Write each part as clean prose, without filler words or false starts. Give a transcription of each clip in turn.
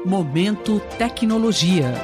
Momento Tecnologia.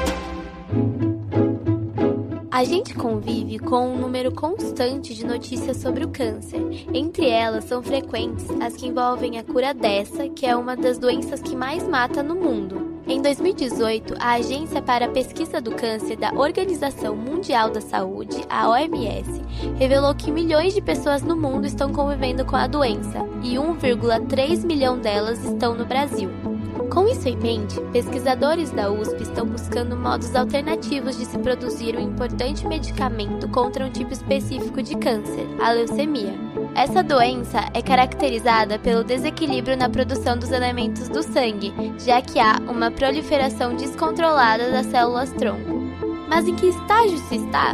A gente convive com um número constante de notícias sobre o câncer. Entre elas, são frequentes as que envolvem a cura dessa, que é uma das doenças que mais mata no mundo. Em 2018, a Agência para a Pesquisa do Câncer da Organização Mundial da Saúde, a OMS, revelou que milhões de pessoas no mundo estão convivendo com a doença e 1,3 milhão delas estão no Brasil. Com isso em mente, pesquisadores da USP estão buscando modos alternativos de se produzir um importante medicamento contra um tipo específico de câncer, a leucemia. Essa doença é caracterizada pelo desequilíbrio na produção dos elementos do sangue, já que há uma proliferação descontrolada das células-tronco. Mas em que estágio se está?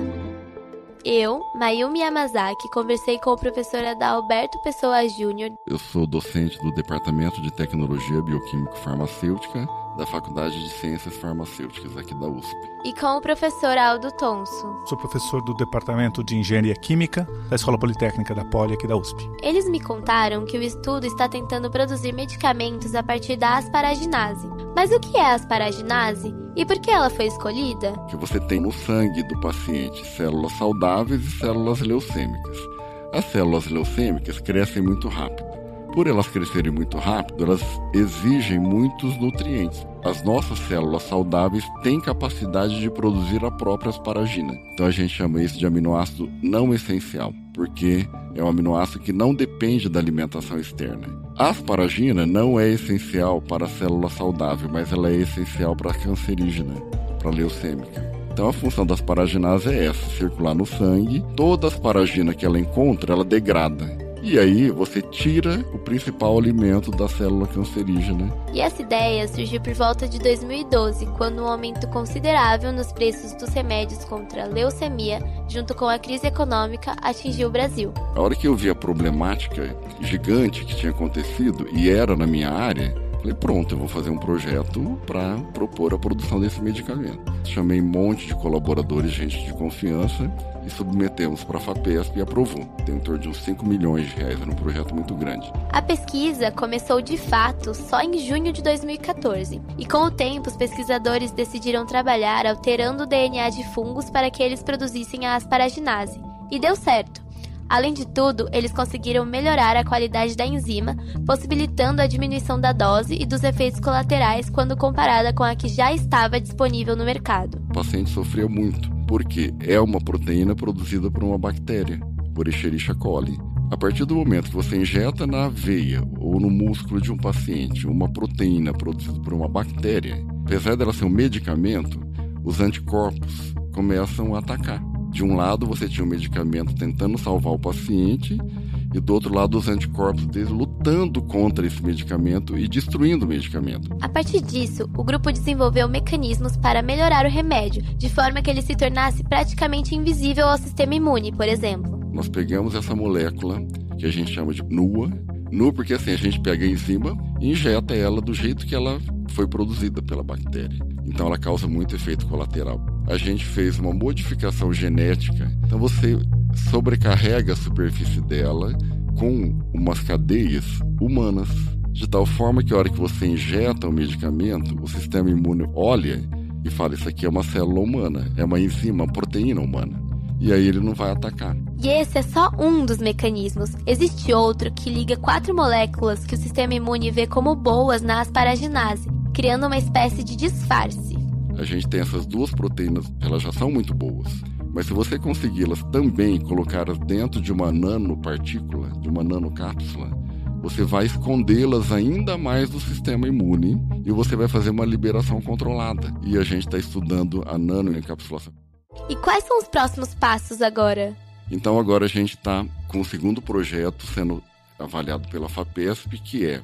Eu, Mayumi Yamazaki, conversei com o professor Adalberto Pessoa Júnior. Eu sou docente do Departamento de Tecnologia Bioquímico-Farmacêutica da Faculdade de Ciências Farmacêuticas aqui da USP. E com o professor Aldo Tonso. Sou professor do Departamento de Engenharia Química da Escola Politécnica da Poli aqui da USP. Eles me contaram que o estudo está tentando produzir medicamentos a partir da asparaginase. Mas o que é a asparaginase? E por que ela foi escolhida? Que você tem no sangue do paciente células saudáveis e células leucêmicas. As células leucêmicas crescem muito rápido. Por elas crescerem muito rápido, elas exigem muitos nutrientes. As nossas células saudáveis têm capacidade de produzir a própria asparagina. Então a gente chama isso de aminoácido não essencial, porque é um aminoácido que não depende da alimentação externa. A asparagina não é essencial para a célula saudável, mas ela é essencial para a cancerígena, para a leucêmica. Então a função da asparaginase é essa, circular no sangue. Toda asparagina que ela encontra, ela degrada. E aí você tira o principal alimento da célula cancerígena. E essa ideia surgiu por volta de 2012, quando um aumento considerável nos preços dos remédios contra a leucemia, junto com a crise econômica, atingiu o Brasil. A hora que eu vi a problemática gigante que tinha acontecido, e era na minha área, falei, pronto, eu vou fazer um projeto para propor a produção desse medicamento. Chamei um monte de colaboradores, gente de confiança, e submetemos para a FAPESP e aprovou. Tem em torno de uns 5 milhões de reais, era um projeto muito grande. A pesquisa começou de fato só em junho de 2014. E com o tempo, os pesquisadores decidiram trabalhar alterando o DNA de fungos para que eles produzissem a asparaginase. E deu certo. Além de tudo, eles conseguiram melhorar a qualidade da enzima, possibilitando a diminuição da dose e dos efeitos colaterais quando comparada com a que já estava disponível no mercado. O paciente sofria muito, porque é uma proteína produzida por uma bactéria, por Escherichia coli. A partir do momento que você injeta na veia ou no músculo de um paciente uma proteína produzida por uma bactéria, apesar dela ser um medicamento, os anticorpos começam a atacar. De um lado, você tinha um medicamento tentando salvar o paciente, e do outro lado, os anticorpos deles lutando contra esse medicamento e destruindo o medicamento. A partir disso, o grupo desenvolveu mecanismos para melhorar o remédio, de forma que ele se tornasse praticamente invisível ao sistema imune, por exemplo. Nós pegamos essa molécula, que a gente chama de NUA, porque assim, a gente pega a enzima e injeta ela do jeito que ela foi produzida pela bactéria. Então ela causa muito efeito colateral. A gente fez uma modificação genética, então você sobrecarrega a superfície dela com umas cadeias humanas, de tal forma que a hora que você injeta o medicamento, o sistema imune olha e fala, isso aqui é uma célula humana, é uma enzima, uma proteína humana. E aí ele não vai atacar. E esse é só um dos mecanismos. Existe outro que liga 4 moléculas que o sistema imune vê como boas na asparaginase, criando uma espécie de disfarce. A gente tem essas 2 proteínas, elas já são muito boas. Mas se você consegui-las também colocá-las dentro de uma nanopartícula, de uma nanocápsula, você vai escondê-las ainda mais do sistema imune e você vai fazer uma liberação controlada. E a gente está estudando a nanoencapsulação. E quais são os próximos passos agora? Então agora a gente está com o segundo projeto sendo avaliado pela FAPESP, que é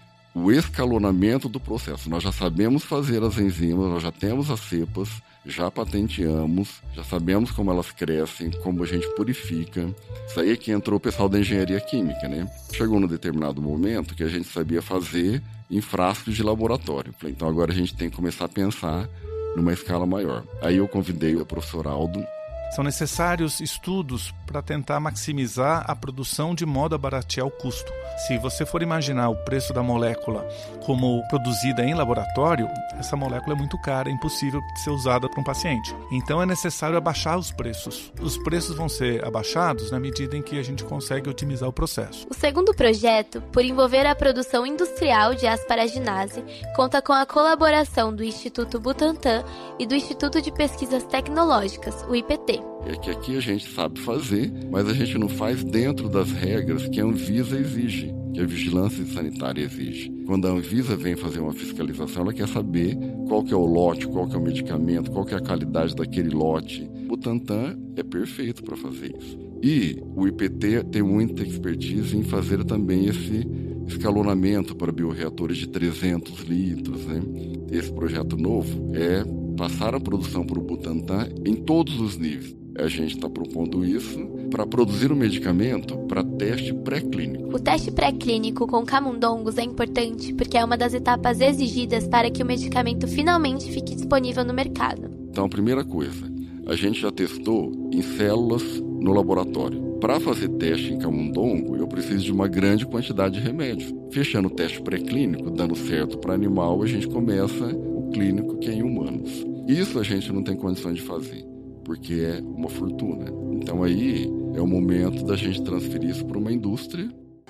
o escalonamento do processo. Nós já sabemos fazer as enzimas, nós já temos as cepas, já patenteamos, já sabemos como elas crescem, como a gente purifica. Isso aí é que entrou o pessoal da engenharia química, né? Chegou num determinado momento que a gente sabia fazer em frascos de laboratório. Então agora a gente tem que começar a pensar numa escala maior. Aí eu convidei o professor Aldo São necessários estudos para tentar maximizar a produção de modo a baratear o custo. Se você for imaginar o preço da molécula como produzida em laboratório, essa molécula é muito cara, é impossível de ser usada para um paciente. Então é necessário abaixar os preços. Os preços vão ser abaixados na medida em que a gente consegue otimizar o processo. O segundo projeto, por envolver a produção industrial de asparaginase, conta com a colaboração do Instituto Butantan e do Instituto de Pesquisas Tecnológicas, o IPT. É que aqui a gente sabe fazer, mas a gente não faz dentro das regras que a Anvisa exige, que a Vigilância Sanitária exige. Quando a Anvisa vem fazer uma fiscalização, ela quer saber qual que é o lote, qual que é o medicamento, qual que é a qualidade daquele lote. O Butantan é perfeito para fazer isso. E o IPT tem muita expertise em fazer também esse escalonamento para bioreatores de 300 litros. Né? Esse projeto novo é passar a produção para o Butantan em todos os níveis. A gente está propondo isso para produzir um medicamento para teste pré-clínico. O teste pré-clínico com camundongos é importante porque é uma das etapas exigidas para que o medicamento finalmente fique disponível no mercado. Então, a primeira coisa, a gente já testou em células no laboratório. Para fazer teste em camundongo, eu preciso de uma grande quantidade de remédio. Fechando o teste pré-clínico, dando certo para animal, a gente começa o clínico, que é em humanos. Isso a gente não tem condição de fazer, porque é uma fortuna. Então aí é o momento da gente transferir isso para uma indústria.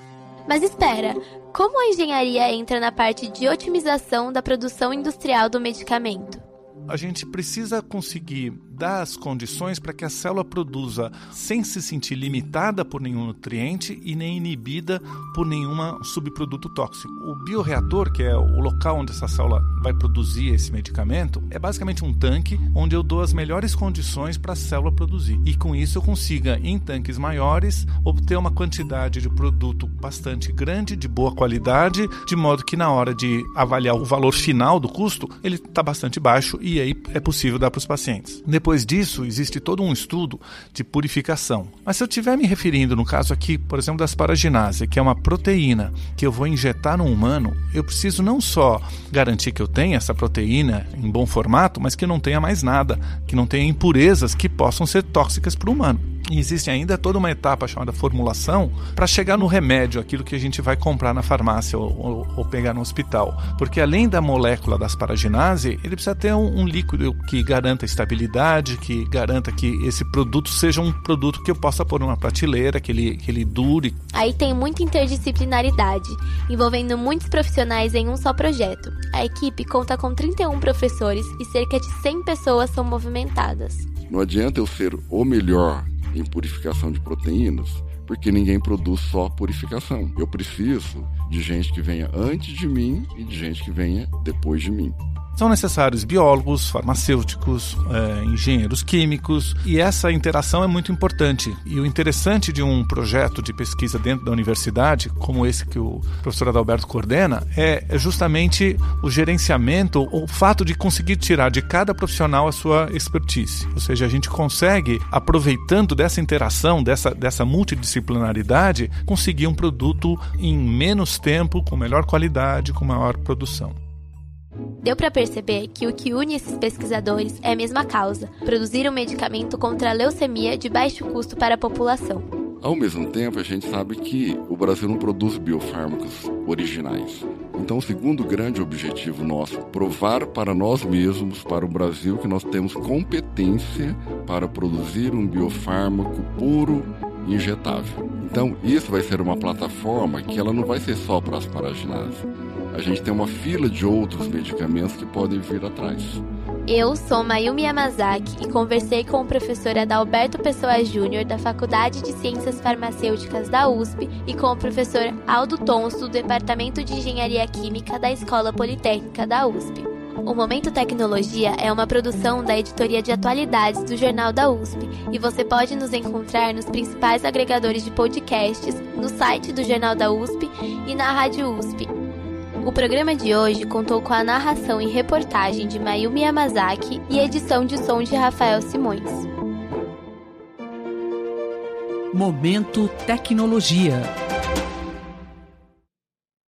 Mas espera, como a engenharia entra na parte de otimização da produção industrial do medicamento? A gente precisa conseguir dar as condições para que a célula produza sem se sentir limitada por nenhum nutriente e nem inibida por nenhum subproduto tóxico. O bioreator, que é o local onde essa célula vai produzir esse medicamento, é basicamente um tanque onde eu dou as melhores condições para a célula produzir. E com isso eu consiga, em tanques maiores, obter uma quantidade de produto bastante grande, de boa qualidade, de modo que na hora de avaliar o valor final do custo, ele está bastante baixo e aí é possível dar para os pacientes. Depois disso, existe todo um estudo de purificação. Mas se eu estiver me referindo, no caso aqui, por exemplo, da asparaginase, que é uma proteína que eu vou injetar no humano, eu preciso não só garantir que eu tenha essa proteína em bom formato, mas que não tenha mais nada, que não tenha impurezas que possam ser tóxicas para o humano. E existe ainda toda uma etapa chamada formulação para chegar no remédio, aquilo que a gente vai comprar na farmácia ou pegar no hospital. Porque além da molécula da asparaginase, ele precisa ter um líquido que garanta estabilidade, que garanta que esse produto seja um produto que eu possa pôr numa prateleira, que ele dure. Aí tem muita interdisciplinaridade, envolvendo muitos profissionais em um só projeto. A equipe conta com 31 professores e cerca de 100 pessoas são movimentadas. Não adianta eu ser o melhor em purificação de proteínas, porque ninguém produz só purificação. Eu preciso de gente que venha antes de mim e de gente que venha depois de mim. São necessários biólogos, farmacêuticos, engenheiros químicos, e essa interação é muito importante. E o interessante de um projeto de pesquisa dentro da universidade, como esse que o professor Adalberto coordena, é justamente o gerenciamento, o fato de conseguir tirar de cada profissional a sua expertise. Ou seja, a gente consegue, aproveitando dessa interação, dessa multidisciplinaridade, conseguir um produto em menos tempo, com melhor qualidade, com maior produção. Deu para perceber que o que une esses pesquisadores é a mesma causa: produzir um medicamento contra a leucemia de baixo custo para a população. Ao mesmo tempo, a gente sabe que o Brasil não produz biofármacos originais. Então, o segundo grande objetivo nosso, provar para nós mesmos, para o Brasil, que nós temos competência para produzir um biofármaco puro e injetável. Então, isso vai ser uma plataforma que ela não vai ser só para asparaginase. A gente tem uma fila de outros medicamentos que podem vir atrás. Eu sou Mayumi Yamazaki e conversei com o professor Adalberto Pessoa Júnior, da Faculdade de Ciências Farmacêuticas da USP, e com o professor Aldo Tons, do Departamento de Engenharia Química da Escola Politécnica da USP. O Momento Tecnologia é uma produção da editoria de atualidades do Jornal da USP, e você pode nos encontrar nos principais agregadores de podcasts, no site do Jornal da USP e na Rádio USP. O programa de hoje contou com a narração e reportagem de Mayumi Yamazaki e edição de som de Rafael Simões. Momento Tecnologia.